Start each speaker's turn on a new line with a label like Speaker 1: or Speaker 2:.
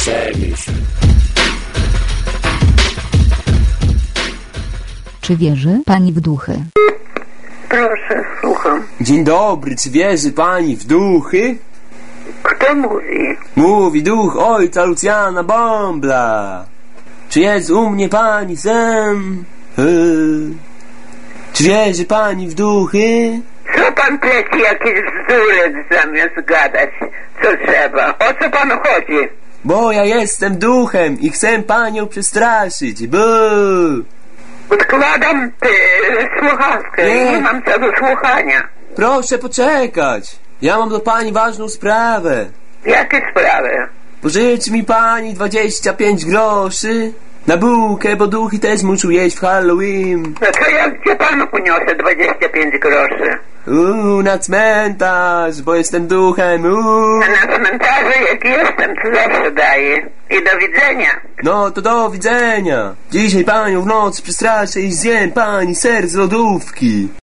Speaker 1: Przemyśl.
Speaker 2: Czy wierzy pani w duchy?
Speaker 3: Proszę, słucham.
Speaker 4: Dzień dobry, czy wierzy pani w duchy?
Speaker 3: Kto mówi?
Speaker 4: Mówi duch ojca Lucjana Bąbla. Czy jest u mnie pani sen? Czy wierzy pani w duchy?
Speaker 3: Co pan pleci jakieś bzdury zamiast gadać? Co trzeba? O co panu chodzi?
Speaker 4: Bo ja jestem duchem i chcę panią przestraszyć.
Speaker 3: Odkładam słuchawkę.
Speaker 4: Nie.
Speaker 3: Nie mam co do słuchania.
Speaker 4: Proszę poczekać. Ja mam do pani ważną sprawę.
Speaker 3: Jakie sprawy?
Speaker 4: Pożyczy mi pani 25 groszy na bułkę, bo duchy też muszą jeść w Halloween.
Speaker 3: No to ja gdzie panu poniosę 25 groszy?
Speaker 4: Na cmentarz, bo jestem duchem.
Speaker 3: Na cmentarzu jak jestem, to zawsze daję. I do widzenia.
Speaker 4: No to do widzenia. Dzisiaj panią w nocy przestraszę i zjem pani ser z lodówki.